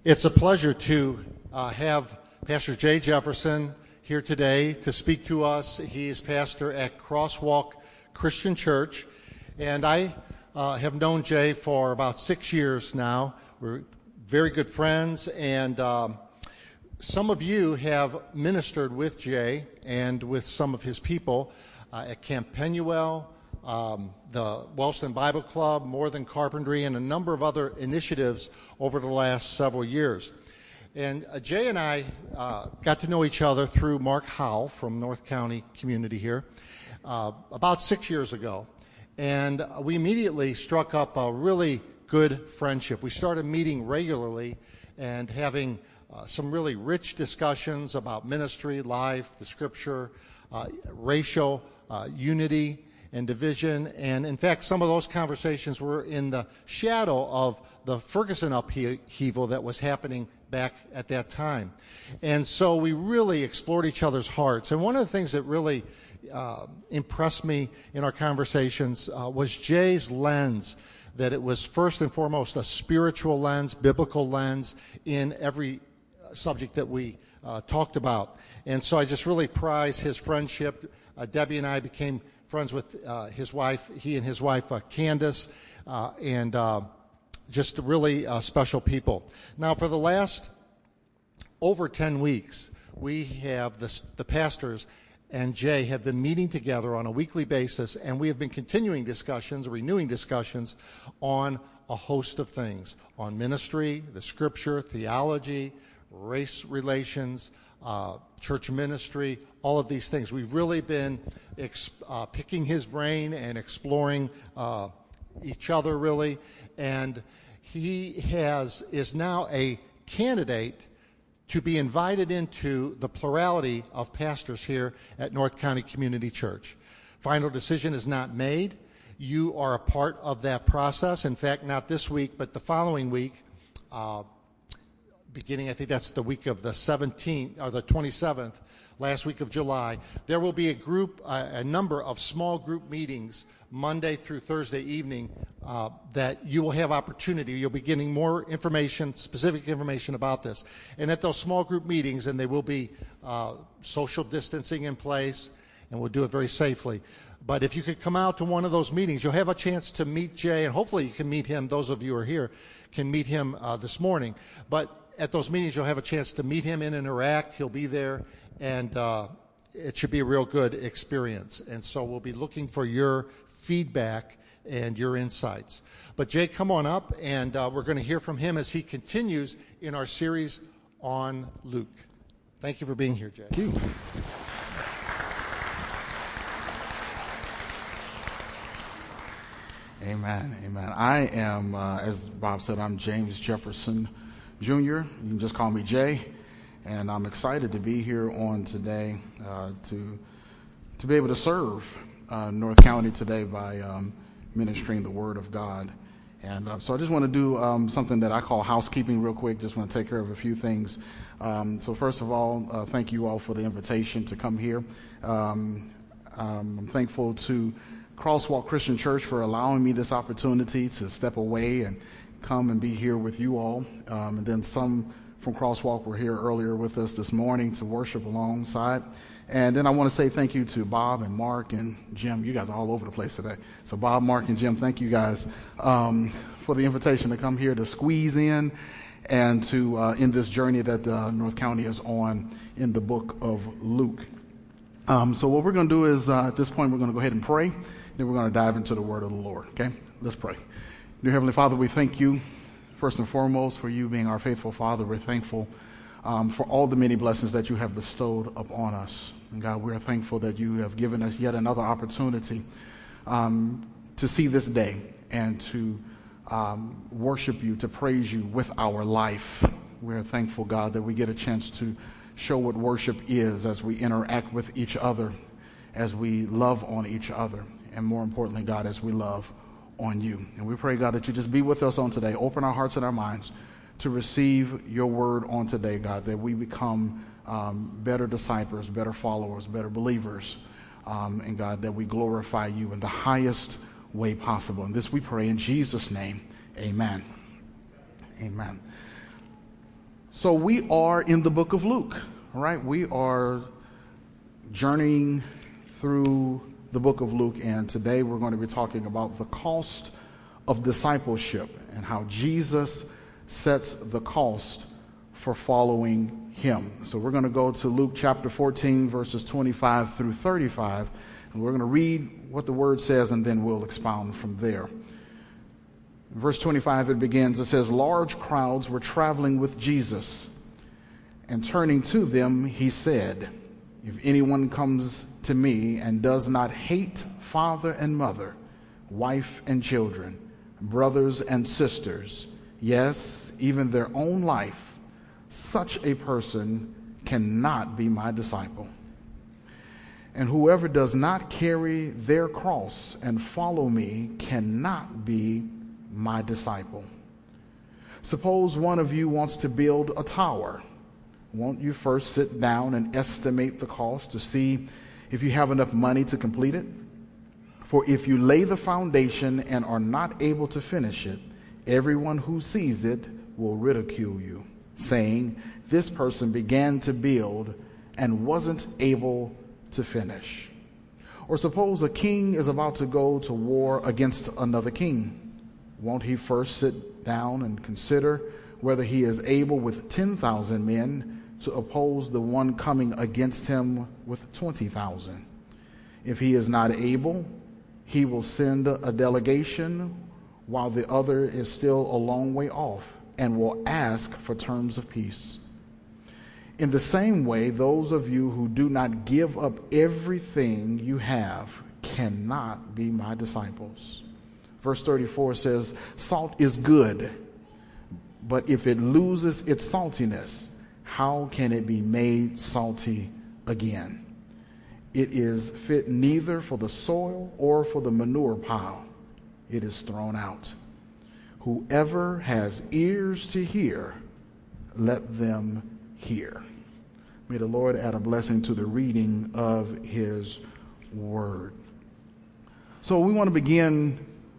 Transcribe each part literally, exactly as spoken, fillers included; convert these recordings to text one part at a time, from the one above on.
It's a pleasure to uh, have Pastor Jay Jefferson here today to speak to us. He is pastor at Crosswalk Christian Church, and I uh, have known Jay for about six years now. We're very good friends, and um, some of you have ministered with Jay and with some of his people uh, at Camp Penuel, Um, the Wellston Bible Club, More Than Carpentry, and a number of other initiatives over the last several years. And uh, Jay and I uh, got to know each other through Mark Howell from North County Community here uh, about six years ago. And uh, we immediately struck up a really good friendship. We started meeting regularly and having uh, some really rich discussions about ministry, life, the scripture, uh, racial uh, unity, and division, and in fact some of those conversations were in the shadow of the Ferguson upheaval that was happening back at that time. And so we really explored each other's hearts, and one of the things that really uh, impressed me in our conversations uh, was Jay's lens, that it was first and foremost a spiritual lens, biblical lens in every subject that we uh, talked about. And so I just really prize his friendship. uh, Debbie and I became friends with uh, his wife, he and his wife, uh, Candace, uh, and uh, just really uh, special people. Now, for the last over ten weeks, we have the, the pastors and Jay have been meeting together on a weekly basis, and we have been continuing discussions, renewing discussions on a host of things, on ministry, the scripture, theology, race relations, uh, church ministry, all of these things. We've really been ex- uh, picking his brain and exploring uh, each other, really. And he has is now a candidate to be invited into the plurality of pastors here at North County Community Church. Final decision is not made. You are a part of that process. In fact, not this week, but the following week, uh, beginning, I think that's the week of the seventeenth or the twenty-seventh, last week of July, there will be a group, uh, a number of small group meetings Monday through Thursday evening uh, that you will have opportunity. You'll be getting more information, specific information about this. And at those small group meetings, and they will be uh, social distancing in place, and we'll do it very safely. But if you could come out to one of those meetings, you'll have a chance to meet Jay, and hopefully you can meet him. Those of you who are here can meet him uh, this morning. But at those meetings, you'll have a chance to meet him and interact. He'll be there, and uh, it should be a real good experience. And so we'll be looking for your feedback and your insights. But Jay, come on up, and uh, we're going to hear from him as he continues in our series on Luke. Thank you for being here, Jay. Thank you. Amen, amen. I am, uh, as Bob said, I'm James Jefferson Junior You can just call me Jay, and I'm excited to be here on today uh, to to be able to serve uh, North County today by um, ministering the Word of God. And uh, so I just want to do um, something that I call housekeeping real quick. Just want to take care of a few things. Um, so first of all, uh, thank you all for the invitation to come here. Um, um, I'm thankful to Crosswalk Christian Church for allowing me this opportunity to step away and come and be here with you all. Um, and then some from Crosswalk were here earlier with us this morning to worship alongside. And then I want to say thank you to Bob and Mark and Jim. You guys are all over the place today. So Bob, Mark, and Jim, thank you guys um, for the invitation to come here to squeeze in and to uh, in this journey that uh, North County is on in the book of Luke. Um, so what we're going to do is uh, at this point we're going to go ahead and pray. Then we're going to dive into the word of the Lord. Okay, let's pray. Dear Heavenly Father, we thank you first and foremost for you being our faithful Father. We're thankful um, for all the many blessings that you have bestowed upon us. And God, we are thankful that you have given us yet another opportunity um, to see this day and to um, worship you, to praise you with our life. We're thankful, God, that we get a chance to show what worship is as we interact with each other, as we love on each other, and more importantly, God, as we love on you. And we pray, God, that you just be with us on today. Open our hearts and our minds to receive your word on today, God, that we become um, better disciples, better followers, better believers, um, and God, that we glorify you in the highest way possible. And this we pray in Jesus' name. Amen. Amen. So we are in the book of Luke, all right? We are journeying through the book of Luke, and today we're going to be talking about the cost of discipleship and how Jesus sets the cost for following him. So we're going to go to Luke chapter fourteen, verses twenty-five through thirty-five, and we're going to read what the word says, and then we'll expound from there. In verse twenty-five, it begins, it says, "Large crowds were traveling with Jesus, and turning to them, he said, 'If anyone comes to me and does not hate father and mother, wife and children, brothers and sisters, yes, even their own life, such a person cannot be my disciple. And whoever does not carry their cross and follow me cannot be my disciple. Suppose one of you wants to build a tower. Won't you first sit down and estimate the cost to see if you have enough money to complete it? For if you lay the foundation and are not able to finish it, everyone who sees it will ridicule you, saying, this person began to build and wasn't able to finish. Or suppose a king is about to go to war against another king. Won't he first sit down and consider whether he is able with ten thousand men to oppose the one coming against him with twenty thousand? If he is not able, he will send a delegation while the other is still a long way off and will ask for terms of peace. In the same way, those of you who do not give up everything you have cannot be my disciples." Verse thirty-four says, "Salt is good, but if it loses its saltiness, how can it be made salty again? It is fit neither for the soil or for the manure pile. It is thrown out. Whoever has ears to hear, let them hear." May the Lord add a blessing to the reading of his word. So we want to begin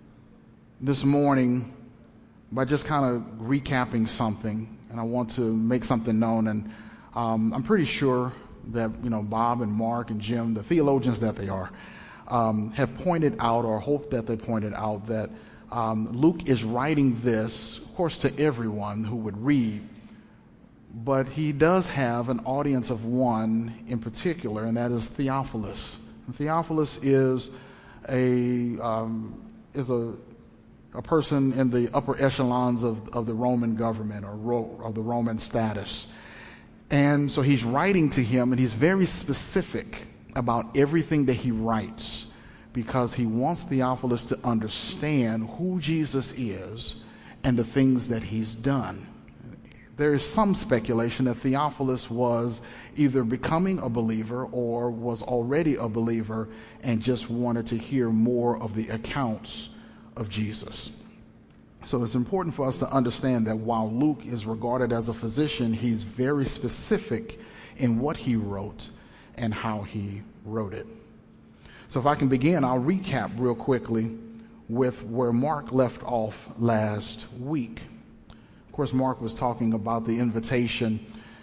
this morning by just kind of recapping something, and I want to make something known. And um, I'm pretty sure that, you know, Bob and Mark and Jim, the theologians that they are, um, have pointed out, or hope that they pointed out, that um, Luke is writing this, of course, to everyone who would read, but he does have an audience of one in particular, and that is Theophilus. And Theophilus is a um, is a a person in the upper echelons of, of the Roman government, or ro- of the Roman status. And so he's writing to him, and he's very specific about everything that he writes, because he wants Theophilus to understand who Jesus is and the things that he's done. There is some speculation that Theophilus was either becoming a believer or was already a believer and just wanted to hear more of the accounts of Jesus. So it's important for us to understand that while Luke is regarded as a physician, he's very specific in what he wrote and how he wrote it. So if I can begin, I'll recap real quickly with where Mark left off last week. Of course, Mark was talking about the invitation,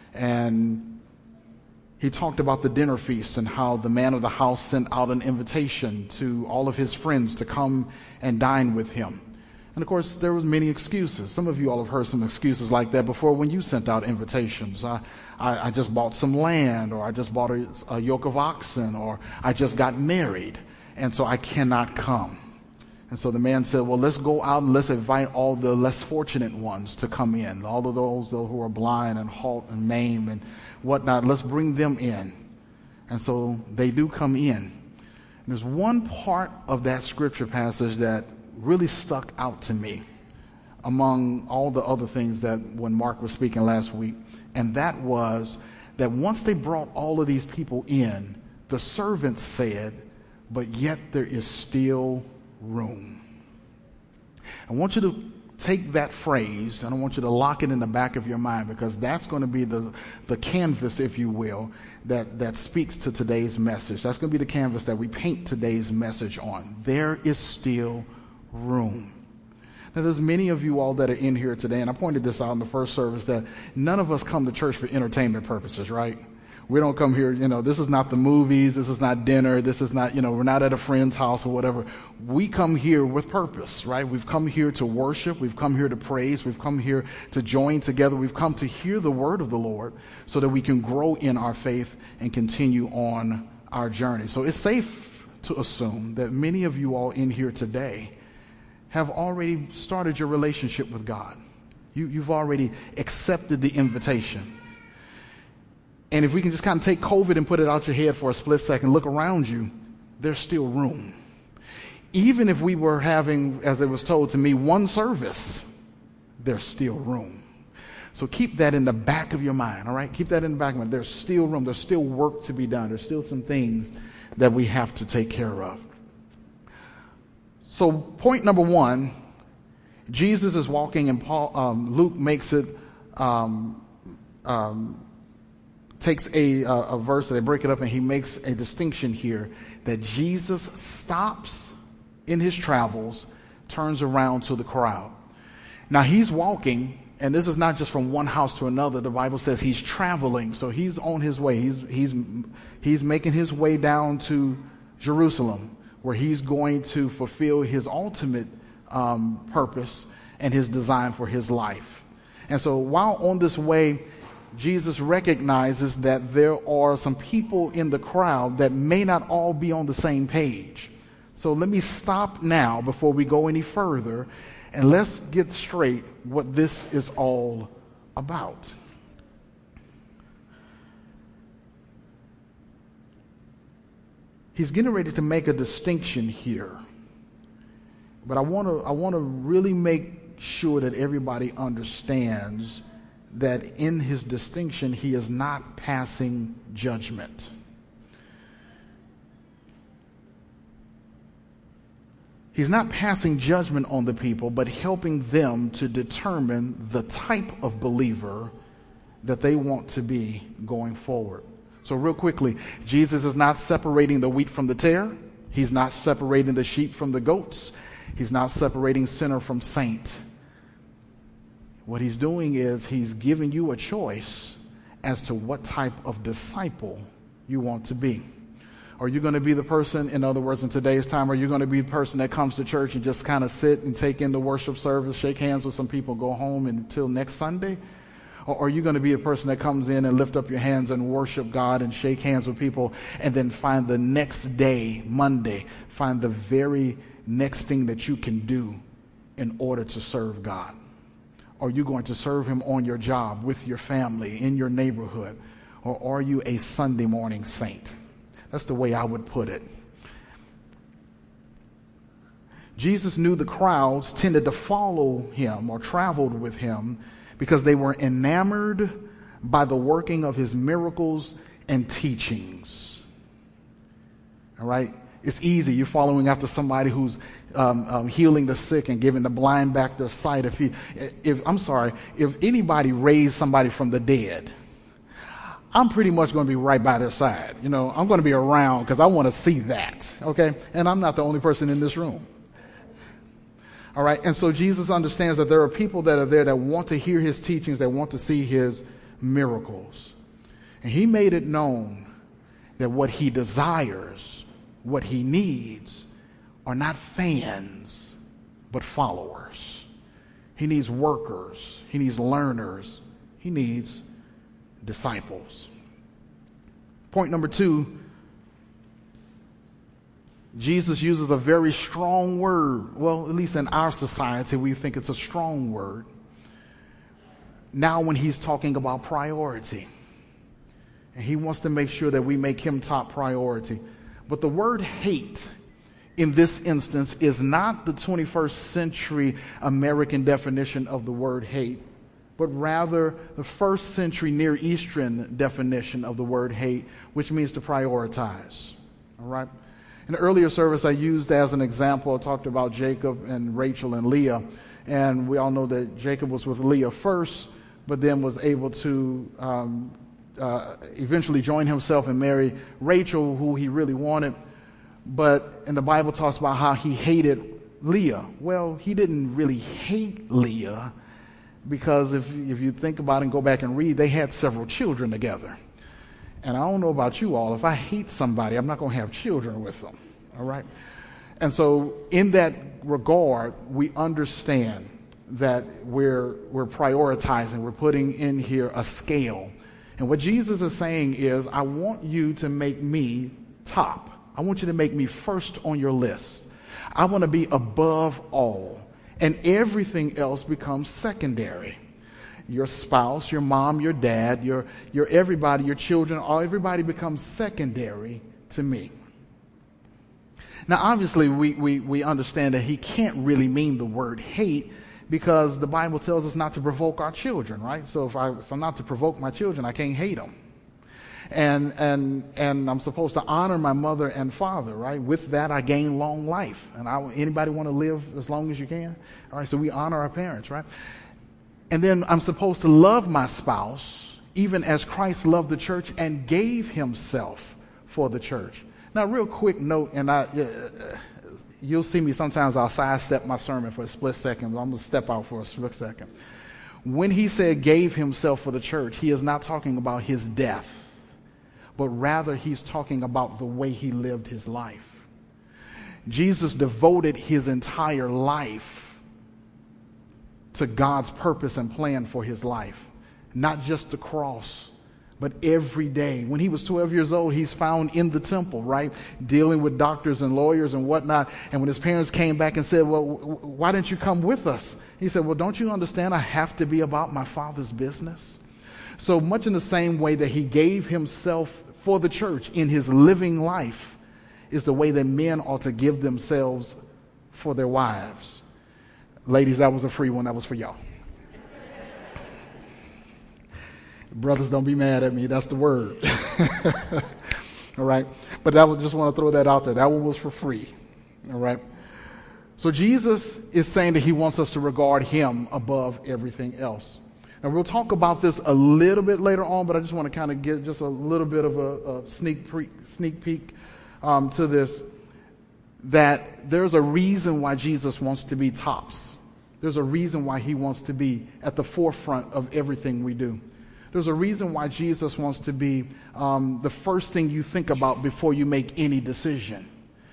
and he talked about the dinner feast and how the man of the house sent out an invitation to all of his friends to come and dine with him. And of course, there was many excuses. Some of you all have heard some excuses like that before when you sent out invitations. I, I, I just bought some land, or I just bought a, a yoke of oxen, or I just got married, and so I cannot come. And so the man said, well, let's go out and let's invite all the less fortunate ones to come in, all of those who are blind and halt and maimed and whatnot. Let's bring them in. And so they do come in. And there's one part of that scripture passage that really stuck out to me among all the other things that when Mark was speaking last week, and that was that once they brought all of these people in, the servants said, but yet there is still room. I want you to take that phrase and I want you to lock it in the back of your mind, because that's going to be the, the canvas, if you will, that, that speaks to today's message. That's going to be the canvas that we paint today's message on. There is still room. Now, there's many of you all that are in here today, and I pointed this out in the first service, that none of us come to church for entertainment purposes, right? We don't come here, you know, this is not the movies, this is not dinner, this is not, you know, we're not at a friend's house or whatever. We come here with purpose, right? We've come here to worship, we've come here to praise, we've come here to join together, we've come to hear the word of the Lord so that we can grow in our faith and continue on our journey. So it's safe to assume that many of you all in here today have already started your relationship with God. You, you've already accepted the invitation. And if we can just kind of take COVID and put it out your head for a split second, look around you, there's still room. Even if we were having, as it was told to me, one service, there's still room. So keep that in the back of your mind, all right? Keep that in the back of your mind. There's still room. There's still work to be done. There's still some things that we have to take care of. So point number one, Jesus is walking, and Paul, um, Luke makes it, um, um, takes a, a, a verse, they break it up, and he makes a distinction here that Jesus stops in his travels, turns around to the crowd. Now he's walking, and this is not just from one house to another. The Bible says he's traveling, so he's on his way. He's he's he's making his way down to Jerusalem, where he's going to fulfill his ultimate um, purpose and his design for his life. And so while on this way, Jesus recognizes that there are some people in the crowd that may not all be on the same page. So let me stop now before we go any further, and let's get straight what this is all about. He's getting ready to make a distinction here. But I want to I want to really make sure that everybody understands that in his distinction, he is not passing judgment. He's not passing judgment on the people, but helping them to determine the type of believer that they want to be going forward. So real quickly, Jesus is not separating the wheat from the tare. He's not separating the sheep from the goats. He's not separating sinner from saint. What he's doing is he's giving you a choice as to what type of disciple you want to be. Are you going to be the person, in other words, in today's time, are you going to be the person that comes to church and just kind of sit and take in the worship service, shake hands with some people, go home until next Sunday? Or are you going to be a person that comes in and lift up your hands and worship God and shake hands with people, and then find the next day, Monday, find the very next thing that you can do in order to serve God? Are you going to serve him on your job, with your family, in your neighborhood? Or are you a Sunday morning saint? That's the way I would put it. Jesus knew the crowds tended to follow him or traveled with him because they were enamored by the working of his miracles and teachings. All right? It's easy. You're following after somebody who's um, um, healing the sick and giving the blind back their sight. If, he, if I'm sorry, if anybody raised somebody from the dead, I'm pretty much going to be right by their side. You know, I'm going to be around because I want to see that. Okay, and I'm not the only person in this room. All right, and so Jesus understands that there are people that are there that want to hear his teachings, that want to see his miracles, and he made it known that what he desires, what he needs, are not fans, but followers. He needs workers. He needs learners. He needs disciples. Point number two, Jesus uses a very strong word. Well, at least in our society, we think it's a strong word. Now when he's talking about priority, and he wants to make sure that we make him top priority. But the word hate in this instance is not the twenty-first century American definition of the word hate, but rather the first century Near Eastern definition of the word hate, which means to prioritize. All right? In the earlier service, I used as an example, I talked about Jacob and Rachel and Leah, and we all know that Jacob was with Leah first, but then was able to um, uh, eventually join himself and marry Rachel, who he really wanted. But and the Bible talks about how he hated Leah. Well, he didn't really hate Leah, because if, if you think about it and go back and read, they had several children together. And I don't know about you all, if I hate somebody, I'm not going to have children with them, all right? And so in that regard, we understand that we're, we're prioritizing, we're putting in here a scale. And what Jesus is saying is, I want you to make me top. I want you to make me first on your list. I want to be above all, and everything else becomes secondary. Your spouse, your mom, your dad, your, your everybody, your children, all everybody becomes secondary to me. Now, obviously, we, we, we understand that he can't really mean the word hate, because the Bible tells us not to provoke our children, right? So if, I, if I'm not to provoke my children, I can't hate them. And, and, and I'm supposed to honor my mother and father, right? With that, I gain long life. And I, anybody want to live as long as you can? All right, so we honor our parents, right? And then I'm supposed to love my spouse, even as Christ loved the church and gave himself for the church. Now, real quick note, and I, uh, you'll see me sometimes, I'll sidestep my sermon for a split second, but I'm going to step out for a split second. When he said gave himself for the church, he is not talking about his death, but rather he's talking about the way he lived his life. Jesus devoted his entire life to God's purpose and plan for his life. Not just the cross, but every day. When he was twelve years old, he's found in the temple, right? Dealing with doctors and lawyers and whatnot. And when his parents came back and said, well, why didn't you come with us? He said, well, don't you understand I have to be about my Father's business? So much in the same way that he gave himself for the church in his living life is the way that men ought to give themselves for their wives. Ladies, that was a free one. That was for y'all. Brothers, don't be mad at me. That's the word. All right. But I just want to throw that out there. That one was for free. All right. So Jesus is saying that he wants us to regard him above everything else. And we'll talk about this a little bit later on, but I just want to kind of get just a little bit of a, a sneak, pre, sneak peek um, to this, that there's a reason why Jesus wants to be tops. There's a reason why he wants to be at the forefront of everything we do. There's a reason why Jesus wants to be um, the first thing you think about before you make any decision.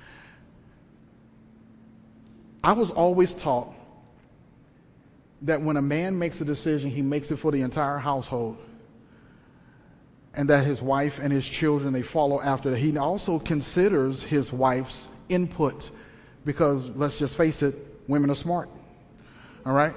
I was always taught that when a man makes a decision, he makes it for the entire household, and that his wife and his children, they follow after that. He also considers his wife's input, because let's just face it, women are smart. All right?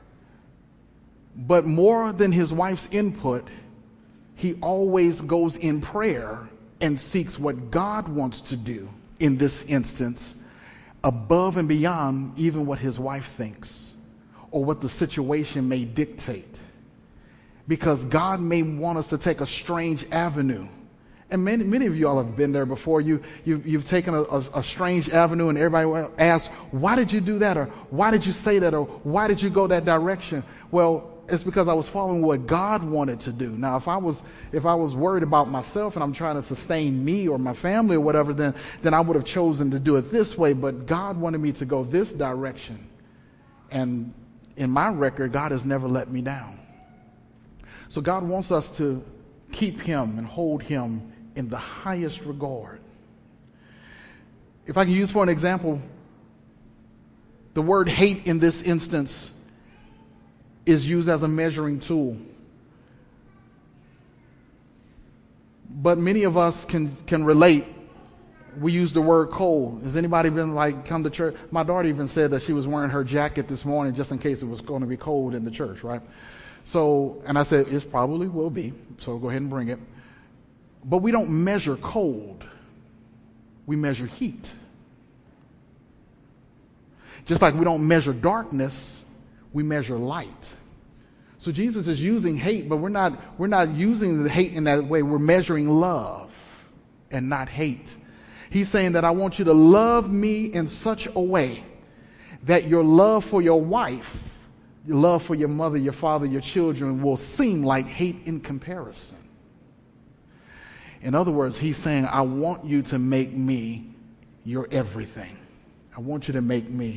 But more than his wife's input, he always goes in prayer and seeks what God wants to do in this instance, above and beyond even what his wife thinks or what the situation may dictate. Because God may want us to take a strange avenue. And many, many of you all have been there before. You, you, you've taken a, a, a strange avenue, and everybody asks, why did you do that? Or why did you say that? Or why did you go that direction? Well, it's because I was following what God wanted to do. Now, if I was if I was worried about myself and I'm trying to sustain me or my family or whatever, then, then I would have chosen to do it this way. But God wanted me to go this direction. And in my record, God has never let me down. So God wants us to keep him and hold him in the highest regard. If I can use for an example, the word hate in this instance is used as a measuring tool. But many of us can, can relate. We use the word cold. Has anybody been like, come to church? My daughter even said that she was wearing her jacket this morning just in case it was going to be cold in the church, right? So, and I said, it probably will be, so go ahead and bring it. But we don't measure cold. We measure heat. Just like we don't measure darkness, we measure light. So Jesus is using hate, but we're not, we're not using the hate in that way. We're measuring love and not hate. He's saying that I want you to love me in such a way that your love for your wife, your love for your mother, your father, your children will seem like hate in comparison. In other words, he's saying, I want you to make me your everything. I want you to make me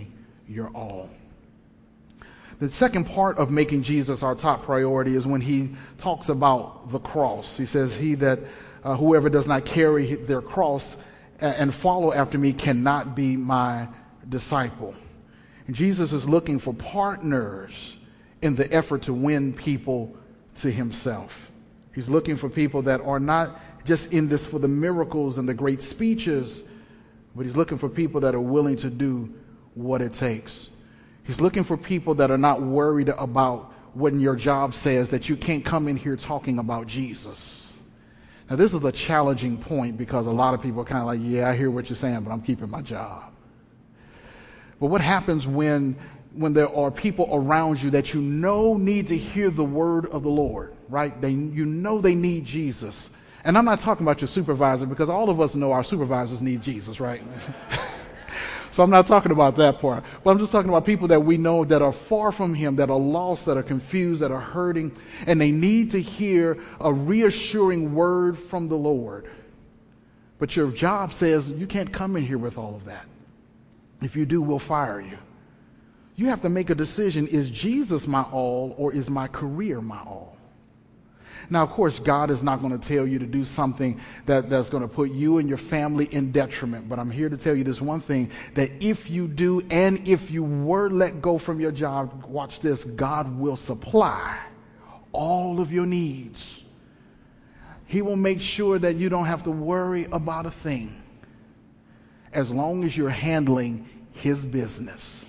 your all. The second part of making Jesus our top priority is when he talks about the cross. He says, he that uh, whoever does not carry their cross and follow after me cannot be my disciple. And Jesus is looking for partners in the effort to win people to himself. He's looking for people that are not just in this for the miracles and the great speeches, but he's looking for people that are willing to do what it takes. He's looking for people that are not worried about what your job says, that you can't come in here talking about Jesus. Now, this is a challenging point because a lot of people are kind of like, yeah, I hear what you're saying, but I'm keeping my job. But what happens when, when there are people around you that you know need to hear the word of the Lord, right? They, you know they need Jesus. And I'm not talking about your supervisor because all of us know our supervisors need Jesus, right? So I'm not talking about that part, but I'm just talking about people that we know that are far from him, that are lost, that are confused, that are hurting, and they need to hear a reassuring word from the Lord. But your job says you can't come in here with all of that. If you do, we'll fire you. You have to make a decision. Is Jesus my all, or is my career my all? Now, of course, God is not going to tell you to do something that, that's going to put you and your family in detriment. But I'm here to tell you this one thing, that if you do, and if you were let go from your job, watch this, God will supply all of your needs. He will make sure that you don't have to worry about a thing, as long as you're handling his business.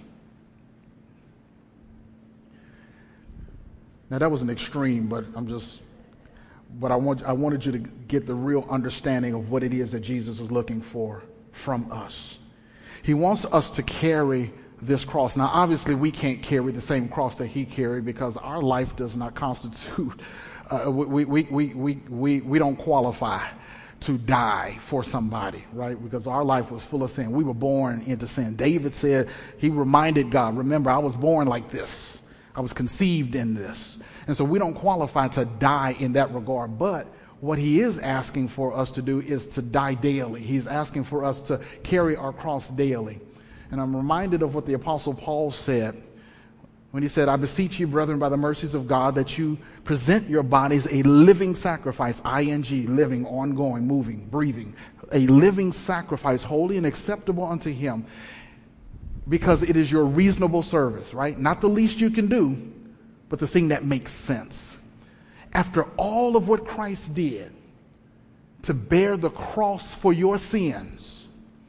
Now, that was an extreme, but I'm just... But I want I wanted you to get the real understanding of what it is that Jesus is looking for from us. He wants us to carry this cross. Now, obviously, we can't carry the same cross that he carried because our life does not constitute, uh, we, we, we, we, we, we don't qualify to die for somebody, right? Because our life was full of sin. We were born into sin. David said, he reminded God, remember, I was born like this. I was conceived in this. And so we don't qualify to die in that regard. But what he is asking for us to do is to die daily. He's asking for us to carry our cross daily. And I'm reminded of what the Apostle Paul said when he said, I beseech you, brethren, by the mercies of God, that you present your bodies a living sacrifice, I N G, living, ongoing, moving, breathing, a living sacrifice, holy and acceptable unto him, because it is your reasonable service, right? Not the least you can do, but the thing that makes sense. After all of what Christ did to bear the cross for your sins,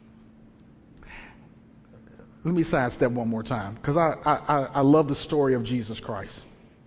let me sidestep one more time, because I, I, I love the story of Jesus Christ.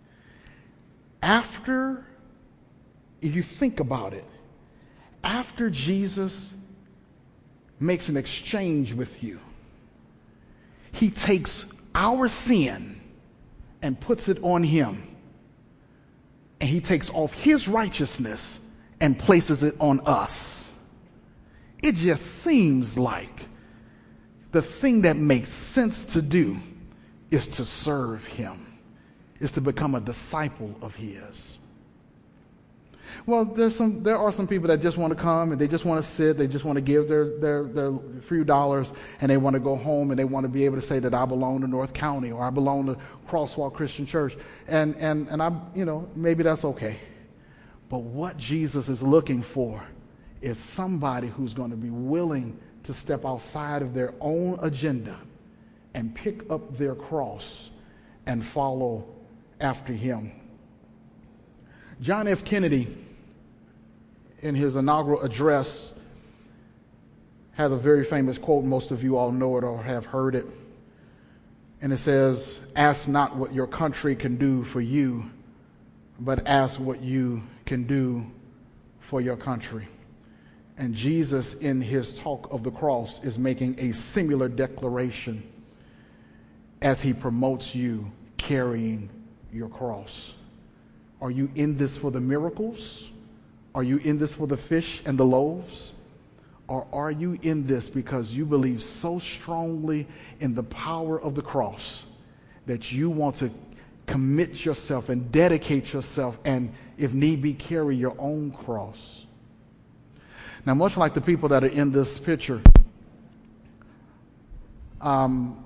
After, if you think about it, after Jesus makes an exchange with you, he takes our sin and puts it on him. And he takes off his righteousness and places it on us. It just seems like the thing that makes sense to do is to serve him, is to become a disciple of his. Well, there's some, there are some people that just want to come and they just want to sit, they just want to give their, their, their few dollars, and they want to go home and they want to be able to say that I belong to North County or I belong to Crosswalk Christian Church. And, and, and I, you know, maybe that's okay. But what Jesus is looking for is somebody who's going to be willing to step outside of their own agenda and pick up their cross and follow after him. John F. Kennedy, in his inaugural address, had a very famous quote. Most of you all know it or have heard it. And it says, ask not what your country can do for you, but ask what you can do for your country. And Jesus, in his talk of the cross, is making a similar declaration as he promotes you carrying your cross. Are you in this for the miracles? Are you in this for the fish and the loaves? Or are you in this because you believe so strongly in the power of the cross that you want to commit yourself and dedicate yourself and, if need be, carry your own cross? Now, much like the people that are in this picture, um,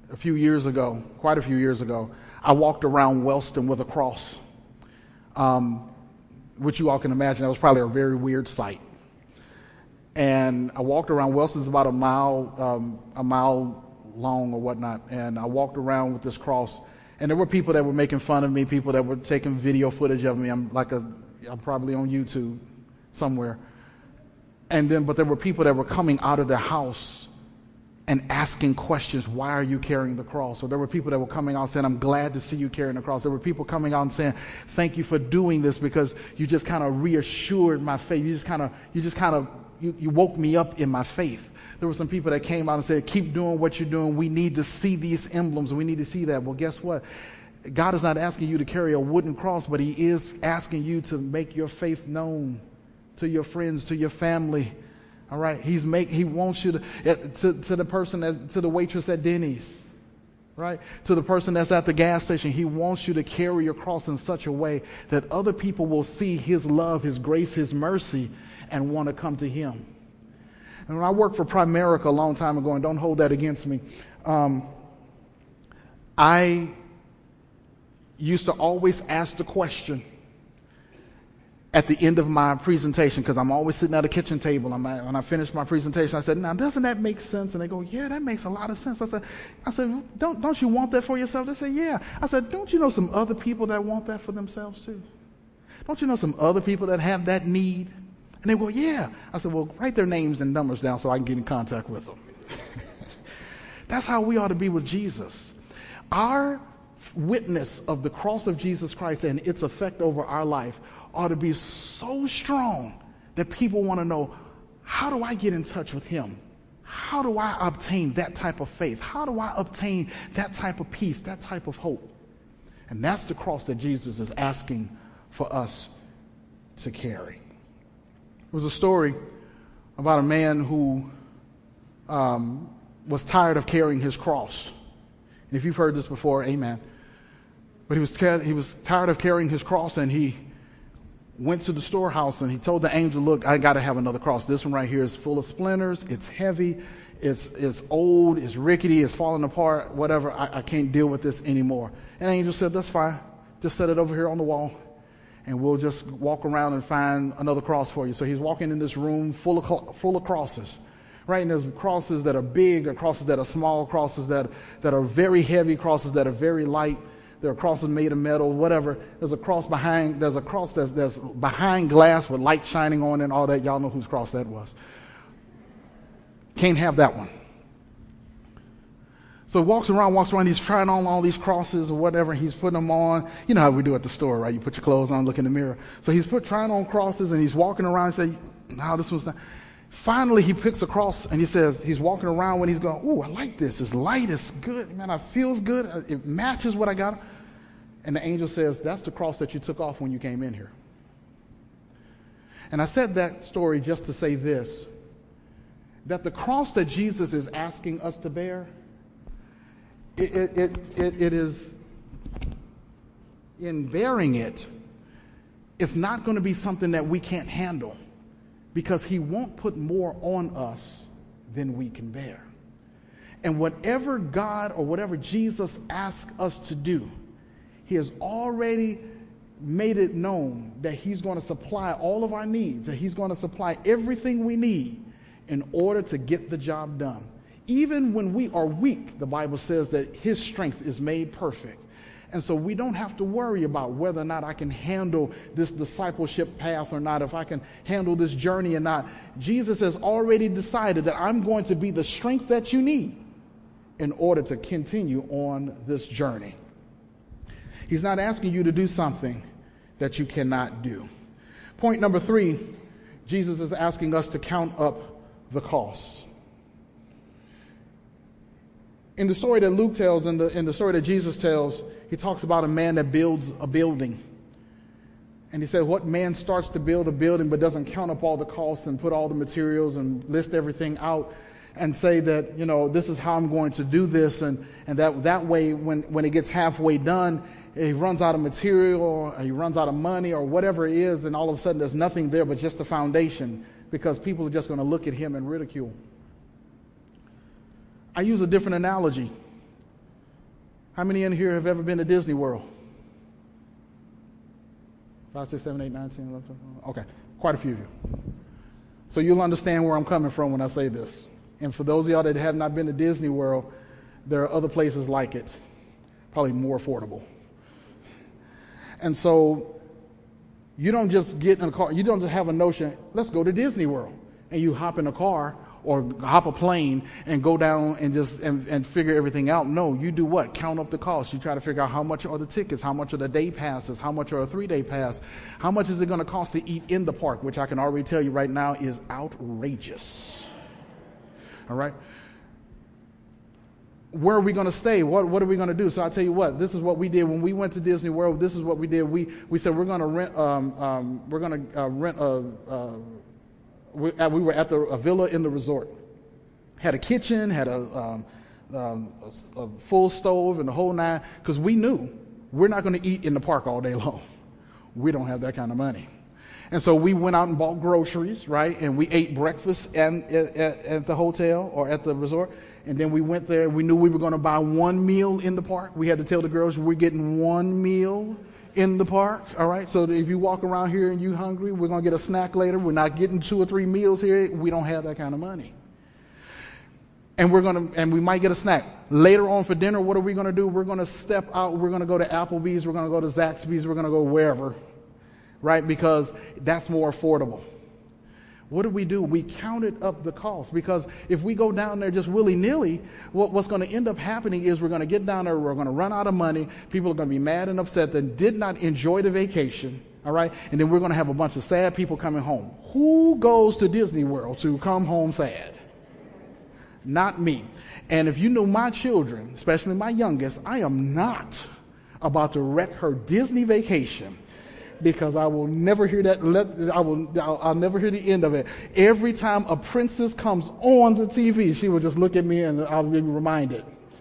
a few years ago, quite a few years ago, I walked around Wellston with a cross, um, which you all can imagine, that was probably a very weird sight. And I walked around, Wellston's about a mile, um, a mile long or whatnot, and I walked around with this cross, and there were people that were making fun of me, people that were taking video footage of me. I'm like a, I'm probably on YouTube somewhere. And then, but there were people that were coming out of their house and asking questions, why are you carrying the cross? So there were people that were coming out saying, I'm glad to see you carrying the cross. There were people coming out and saying, thank you for doing this because you just kind of reassured my faith. You just kind of, you just kind of, you, you woke me up in my faith. There were some people that came out and said, keep doing what you're doing. We need to see these emblems. We need to see that. Well, guess what? God is not asking you to carry a wooden cross, but he is asking you to make your faith known to your friends, to your family. All right. He's make, he wants you to, to, to the person, that, to the waitress at Denny's, right? To the person that's at the gas station. He wants you to carry your cross in such a way that other people will see his love, his grace, his mercy, and want to come to him. And when I worked for Primerica a long time ago, and don't hold that against me, um, I used to always ask the question at the end of my presentation, because I'm always sitting at a kitchen table. I'm at, when I finish my presentation, I said, now, doesn't that make sense? And they go, yeah, that makes a lot of sense. I said, I said, don't, don't you want that for yourself? They say, yeah. I said, don't you know some other people that want that for themselves too? Don't you know some other people that have that need? And they go, yeah. I said, well, write their names and numbers down so I can get in contact with them. That's how we ought to be with Jesus. Our witness of the cross of Jesus Christ and its effect over our life ought to be so strong that people want to know, how do I get in touch with him? How do I obtain that type of faith? How do I obtain that type of peace, that type of hope? And that's the cross that Jesus is asking for us to carry. There was a story about a man who um, was tired of carrying his cross. And if you've heard this before, amen. But he was he was tired of carrying his cross, and he went to the storehouse and he told the angel, look, I got to have another cross. This one right here is full of splinters. It's heavy. It's it's old. It's rickety. It's falling apart. Whatever. I, I can't deal with this anymore. And the angel said, that's fine. Just set it over here on the wall, and we'll just walk around and find another cross for you. So he's walking in this room full of full of crosses. Right, and there's crosses that are big, there are crosses that are small, crosses that, that are very heavy, crosses that are very light. There are crosses made of metal, whatever. There's a cross behind, there's a cross that's, that's behind glass with light shining on it and all that. Y'all know whose cross that was. Can't have that one. So he walks around, walks around, he's trying on all these crosses or whatever, he's putting them on. You know how we do at the store, right? You put your clothes on, look in the mirror. So he's put trying on crosses, and he's walking around and say, no, this one's not. Finally, he picks a cross, and he says, he's walking around when he's going, ooh, I like this. It's light, it's good. Man, it feels good. It matches what I got. And the angel says, that's the cross that you took off when you came in here. And I said that story just to say this, that the cross that Jesus is asking us to bear, it, it, it, it, it is, in bearing it, it's not going to be something that we can't handle. Because he won't put more on us than we can bear. And whatever God or whatever Jesus asks us to do, he has already made it known that he's going to supply all of our needs, that he's going to supply everything we need in order to get the job done. Even when we are weak, the Bible says that his strength is made perfect. And so we don't have to worry about whether or not I can handle this discipleship path or not, if I can handle this journey or not. Jesus has already decided that I'm going to be the strength that you need in order to continue on this journey. He's not asking you to do something that you cannot do. Point number three, Jesus is asking us to count up the cost. In the story that Luke tells, in the, in the story that Jesus tells, he talks about a man that builds a building. And he said, what man starts to build a building but doesn't count up all the costs and put all the materials and list everything out and say that, you know, this is how I'm going to do this. And, and that, that way, when, when it gets halfway done, he runs out of material or he runs out of money or whatever it is, and all of a sudden there's nothing there but just the foundation, because people are just going to look at him and ridicule. I use a different analogy. How many in here have ever been to Disney World? Five, six, seven, eight, nine, ten, eleven, twelve. Okay, quite a few of you. So you'll understand where I'm coming from when I say this. And for those of y'all that have not been to Disney World, there are other places like it, probably more affordable. And so you don't just get in a car, you don't just have a notion, let's go to Disney World. And you hop in a car or hop a plane and go down and just and, and figure everything out. No, you do what? Count up the cost. You try to figure out how much are the tickets, how much are the day passes, how much are a three-day pass, how much is it going to cost to eat in the park, which I can already tell you right now is outrageous. All right? Where are we going to stay? What what are we going to do? So I'll tell you what, this is what we did when we went to Disney World. This is what we did. We we said we're going to rent, um, um, we're going to uh, rent a, uh, We, uh, we were at the, a villa in the resort. Had a kitchen, had a, um, um, a, a full stove and the whole nine, because we knew we're not going to eat in the park all day long. We don't have that kind of money. And so we went out and bought groceries, right? And we ate breakfast at, at, at the hotel or at the resort. And then we went there. We knew we were going to buy one meal in the park. We had to tell the girls we're getting one meal in the park, all right? So if you walk around here and you're hungry, we're going to get a snack later. We're not getting two or three meals here. We don't have that kind of money. And we're going to, and we might get a snack. Later on for dinner, what are we going to do? We're going to step out. We're going to go to Applebee's. We're going to go to Zaxby's. We're going to go wherever, right? Because that's more affordable. What do we do? We counted up the cost, because if we go down there just willy-nilly, what, what's going to end up happening is we're going to get down there, we're going to run out of money, people are going to be mad and upset that did not enjoy the vacation, all right? And then we're going to have a bunch of sad people coming home. Who goes to Disney World to come home sad? Not me. And if you knew my children, especially my youngest, I am not about to wreck her Disney vacation, because I will never hear that. Let, I will. I'll, I'll never hear the end of it. Every time a princess comes on the T V, she will just look at me and I'll be reminded.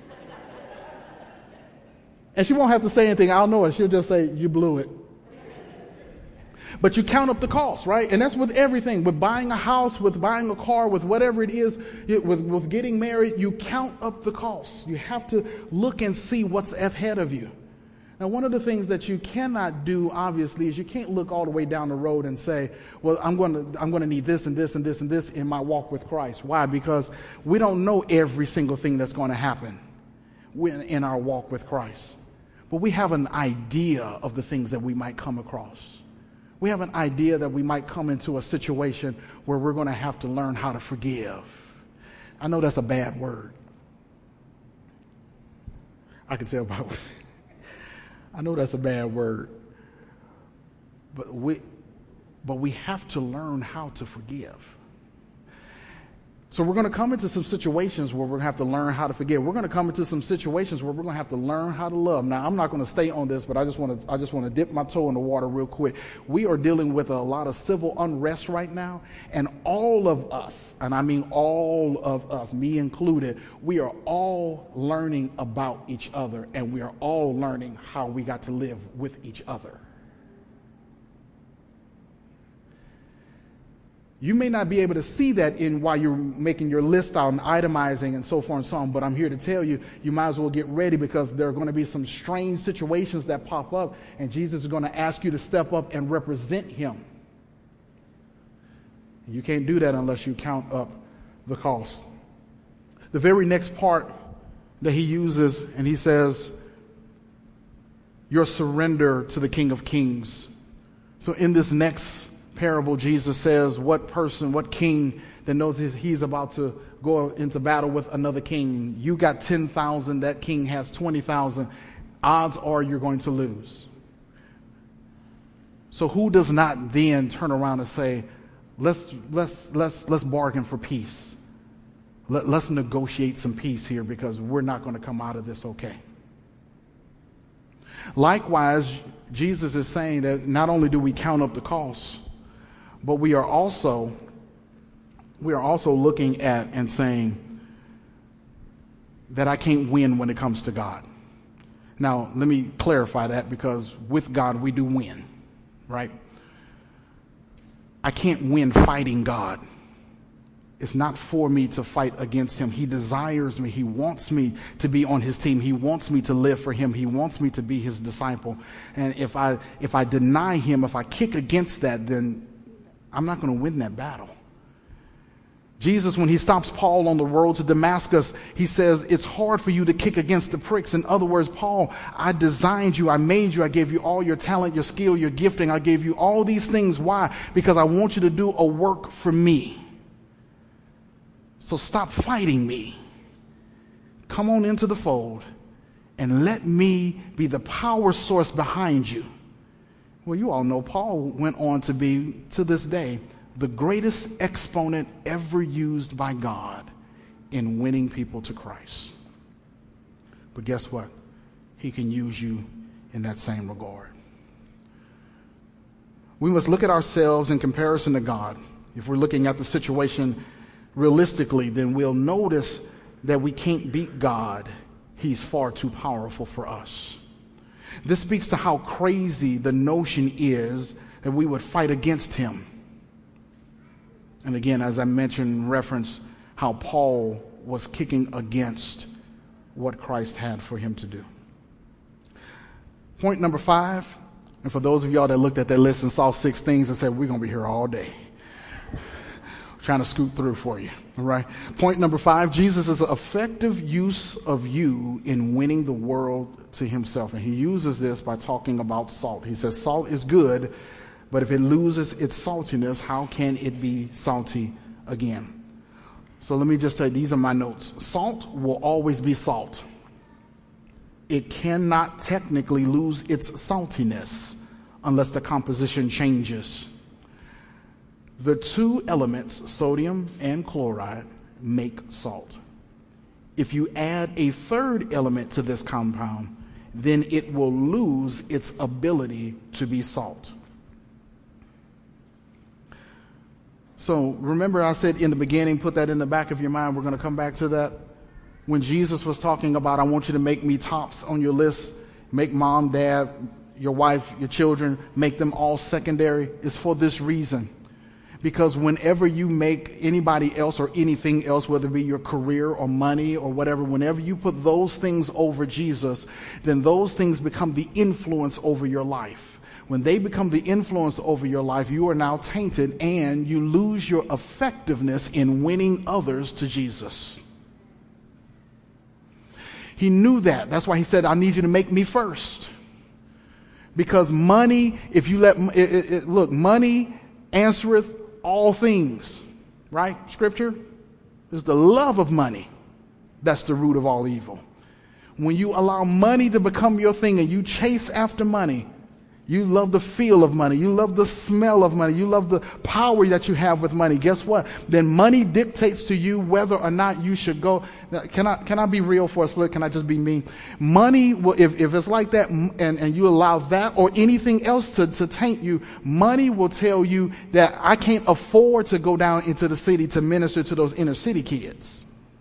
And she won't have to say anything. I'll know it. She'll just say, "You blew it." But you count up the cost, right? And that's with everything. With buying a house, with buying a car, with whatever it is, with, with getting married, you count up the costs. You have to look and see what's ahead of you. Now, one of the things that you cannot do, obviously, is you can't look all the way down the road and say, well, I'm going to I'm going to need this and this and this and this in my walk with Christ. Why? Because we don't know every single thing that's going to happen in our walk with Christ. But we have an idea of the things that we might come across. We have an idea that we might come into a situation where we're going to have to learn how to forgive. I know that's a bad word. I can tell by I know that's a bad word, but we, but we have to learn how to forgive. So we're going to come into some situations where we're going to have to learn how to forgive. We're going to come into some situations where we're going to have to learn how to love. Now, I'm not going to stay on this, but I just want to I just want to dip my toe in the water real quick. We are dealing with a lot of civil unrest right now, and all of us, and I mean all of us, me included, we are all learning about each other, and we are all learning how we got to live with each other. You may not be able to see that in while you're making your list out and itemizing and so forth and so on, but I'm here to tell you, you might as well get ready, because there are going to be some strange situations that pop up, and Jesus is going to ask you to step up and represent him. You can't do that unless you count up the cost. The very next part that he uses, and he says, your surrender to the King of Kings. So in this next parable, Jesus says, what person, what king that knows he's about to go into battle with another king? You got ten thousand, that king has twenty thousand. Odds are you're going to lose. So who does not then turn around and say, let's let's let's let's bargain for peace. Let, let's negotiate some peace here, because we're not going to come out of this okay. Likewise, Jesus is saying that not only do we count up the costs, but we are also we are also looking at and saying that I can't win when it comes to God. Now, let me clarify that, because with God we do win, right? I can't win fighting God. It's not for me to fight against him. He desires me. He wants me to be on his team. He wants me to live for him. He wants me to be his disciple. And if I if I deny him, if I kick against that, then I'm not going to win that battle. Jesus, when he stops Paul on the road to Damascus, he says, it's hard for you to kick against the pricks. In other words, Paul, I designed you. I made you. I gave you all your talent, your skill, your gifting. I gave you all these things. Why? Because I want you to do a work for me. So stop fighting me. Come on into the fold and let me be the power source behind you. Well, you all know Paul went on to be, to this day, the greatest exponent ever used by God in winning people to Christ. But guess what? He can use you in that same regard. We must look at ourselves in comparison to God. If we're looking at the situation realistically, then we'll notice that we can't beat God. He's far too powerful for us. This speaks to how crazy the notion is that we would fight against him. And again, as I mentioned, reference how Paul was kicking against what Christ had for him to do. Point number five, and for those of y'all that looked at that list and saw six things and said, we're going to be here all day, trying to scoot through for you. All right. Point number five, Jesus' effective use of you in winning the world to himself. And he uses this by talking about salt. He says salt is good, but if it loses its saltiness, how can it be salty again? So let me just tell you, these are my notes. Salt will always be salt. It cannot technically lose its saltiness unless the composition changes. The two elements, sodium and chloride, make salt. If you add a third element to this compound, then it will lose its ability to be salt. So remember I said in the beginning, put that in the back of your mind. We're going to come back to that. When Jesus was talking about, I want you to make me tops on your list, make mom, dad, your wife, your children, make them all secondary, is for this reason. Because whenever you make anybody else or anything else, whether it be your career or money or whatever, whenever you put those things over Jesus, then those things become the influence over your life. When they become the influence over your life, you are now tainted and you lose your effectiveness in winning others to Jesus. He knew that. That's why he said, I need you to make me first. Because money, if you let, it, it, it, look, money answereth all things, right? Scripture is the love of money. That's the root of all evil. When you allow money to become your thing and you chase after money, you love the feel of money. You love the smell of money. You love the power that you have with money. Guess what? Then money dictates to you whether or not you should go. Can I, can I be real for a split? Can I just be mean? Money will, if, if it's like that and, and you allow that or anything else to, to taint you, money will tell you that I can't afford to go down into the city to minister to those inner city kids.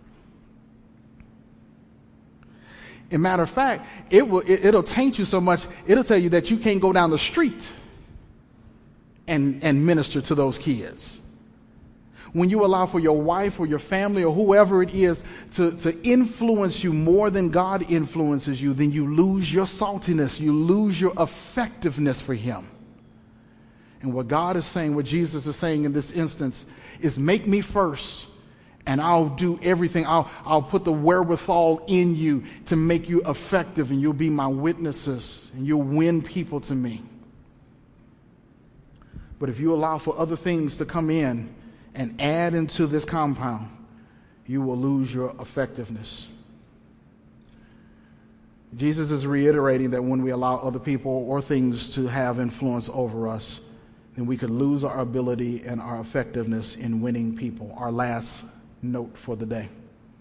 As a matter of fact, it will, it, it'll taint you so much, it'll tell you that you can't go down the street and, and minister to those kids. When you allow for your wife or your family or whoever it is to, to influence you more than God influences you, then you lose your saltiness, you lose your effectiveness for him. And what God is saying, what Jesus is saying in this instance, is make me first. And I'll do everything. I'll, I'll put the wherewithal in you to make you effective, and you'll be my witnesses, and you'll win people to me. But if you allow for other things to come in and add into this compound, you will lose your effectiveness. Jesus is reiterating that when we allow other people or things to have influence over us, then we could lose our ability and our effectiveness in winning people. Our last note for the day,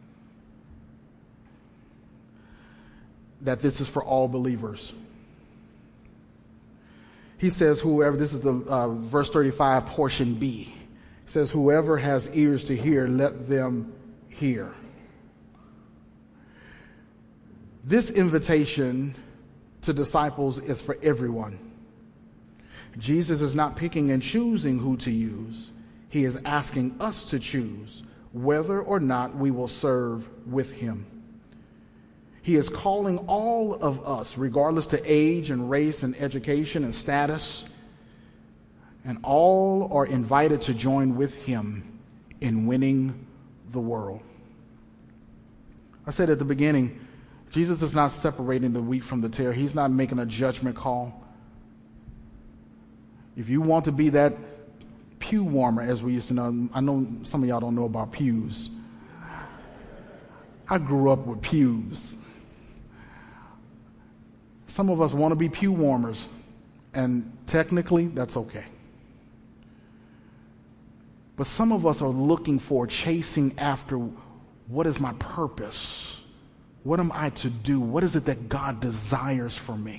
that this is for all believers. He says, whoever, this is the uh, verse thirty-five, portion B. He says, whoever has ears to hear, let them hear. This invitation to disciples is for everyone. Jesus is not picking and choosing who to use. He is asking us to choose whether or not we will serve with him. He is calling all of us, regardless to age and race and education and status, and all are invited to join with him in winning the world. I said at the beginning, Jesus is not separating the wheat from the tare. He's not making a judgment call. If you want to be that pew warmer, as we used to know, I know some of y'all don't know about pews. I grew up with pews. Some of us want to be pew warmers, and technically that's okay. But some of us are looking for, chasing after, what is my purpose? What am I to do? What is it that God desires for me?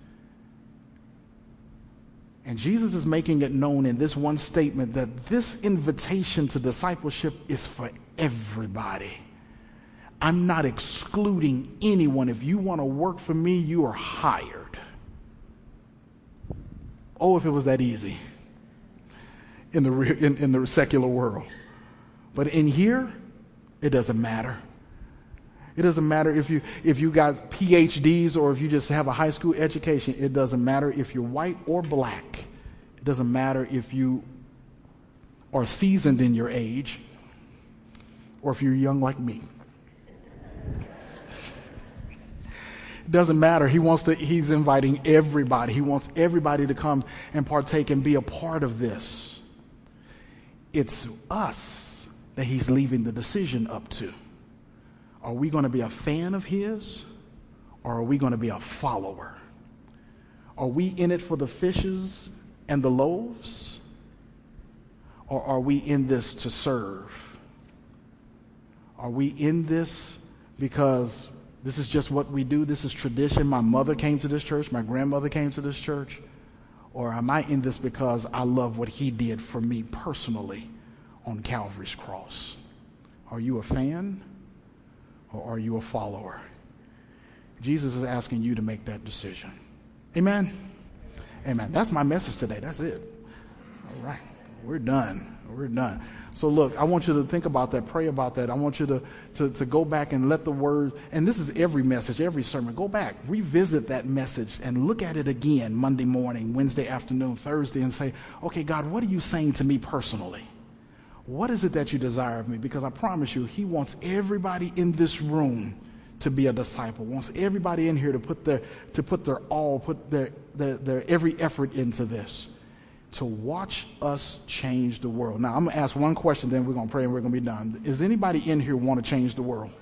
And Jesus is making it known in this one statement that this invitation to discipleship is for everybody. I'm not excluding anyone. If you want to work for me, you are hired. Oh, if it was that easy in the in, in the secular world. But in here, it doesn't matter. It doesn't matter if you if you got P H Ds or if you just have a high school education. It doesn't matter if you're white or black. It doesn't matter if you are seasoned in your age or if you're young like me. It doesn't matter. He wants to, he's inviting everybody. He wants everybody to come and partake and be a part of this. It's us that he's leaving the decision up to. Are we going to be a fan of his, or are we going to be a follower? Are we in it for the fishes and the loaves, or are we in this to serve? Are we in this because this is just what we do? This is tradition. My mother came to this church. My grandmother came to this church. Or am I in this because I love what he did for me personally on Calvary's cross? Are you a fan, or are you a follower? Jesus is asking you to make that decision. Amen? Amen. That's my message today. That's it. All right. We're done. We're done. So look, I want you to think about that, pray about that. I want you to, to, to go back and let the word, and this is every message, every sermon, go back, revisit that message and look at it again Monday morning, Wednesday afternoon, Thursday, and say, okay, God, what are you saying to me personally? What is it that you desire of me? Because I promise you, he wants everybody in this room to be a disciple, wants everybody in here to put their, to put their all, put their, their, their every effort into this, to watch us change the world. Now, I'm going to ask one question, then we're going to pray and we're going to be done. Is anybody in here want to change the world?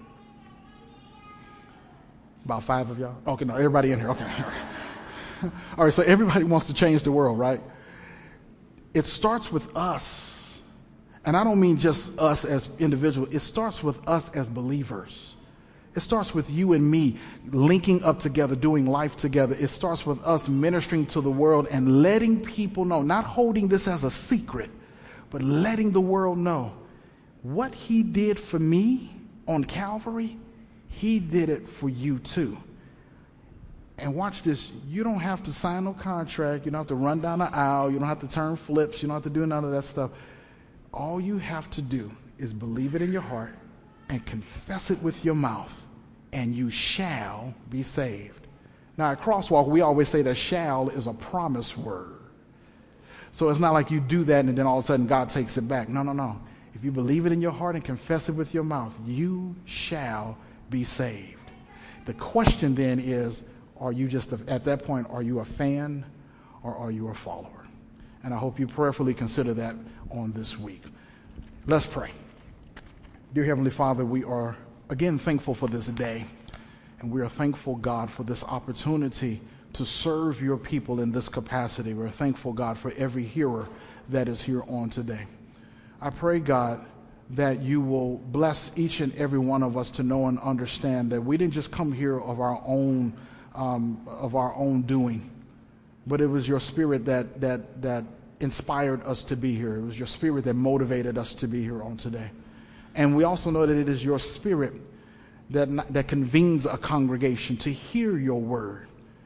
About five of y'all? Okay, no, everybody in here. Okay. All right, so everybody wants to change the world, right? It starts with us. And I don't mean just us as individuals. It starts with us as believers. It starts with you and me linking up together, doing life together. It starts with us ministering to the world and letting people know, not holding this as a secret, but letting the world know what he did for me on Calvary, he did it for you too. And watch this, you don't have to sign no contract, you don't have to run down the aisle, you don't have to turn flips, you don't have to do none of that stuff. All you have to do is believe it in your heart and confess it with your mouth, and you shall be saved. Now at Crosswalk, we always say that shall is a promise word. So it's not like you do that and then all of a sudden God takes it back. No, no, no. If you believe it in your heart and confess it with your mouth, you shall be saved. The question then is, are you just, a, at that point, are you a fan or are you a follower? And I hope you prayerfully consider that on this week. Let's pray. Dear Heavenly Father, we are again thankful for this day, and we are thankful, God, for this opportunity to serve your people in this capacity. We're thankful, God, for every hearer that is here on today. I pray, God, that you will bless each and every one of us to know and understand that we didn't just come here of our own um, of our own doing, but it was your Spirit that that that inspired us to be here. It was your Spirit that motivated us to be here on today. And we also know that it is your Spirit that, that convenes a congregation to hear your word.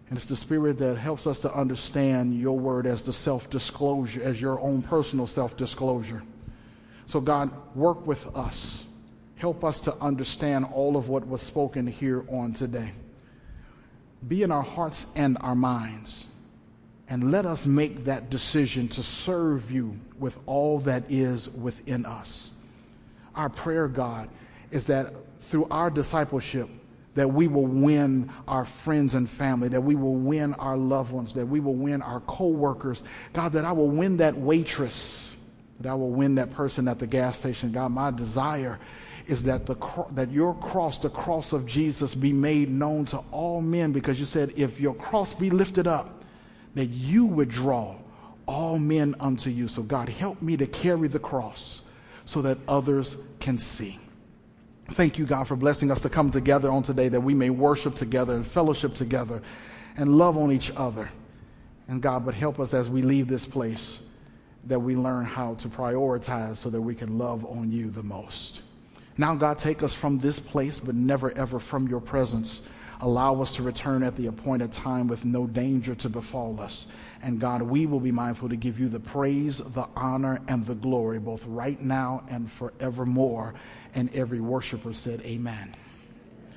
And it's the Spirit that helps us to understand your word as the self-disclosure, as your own personal self-disclosure. So God, work with us. Help us to understand all of what was spoken here on today. Be in our hearts and our minds. And let us make that decision to serve you with all that is within us. Our prayer, God, is that through our discipleship, that we will win our friends and family, that we will win our loved ones, that we will win our co-workers. God, that I will win that waitress, that I will win that person at the gas station. God, my desire is that the that your cross, the cross of Jesus, be made known to all men, because you said if your cross be lifted up, that you would draw all men unto you. So God, help me to carry the cross so that others can see. Thank you, God, for blessing us to come together on today, that we may worship together and fellowship together and love on each other. And God, but help us as we leave this place, that we learn how to prioritize so that we can love on you the most. Now, God, take us from this place, but never ever from your presence. Allow us to return at the appointed time with no danger to befall us. And God, we will be mindful to give you the praise, the honor, and the glory, both right now and forevermore. And every worshiper said, amen.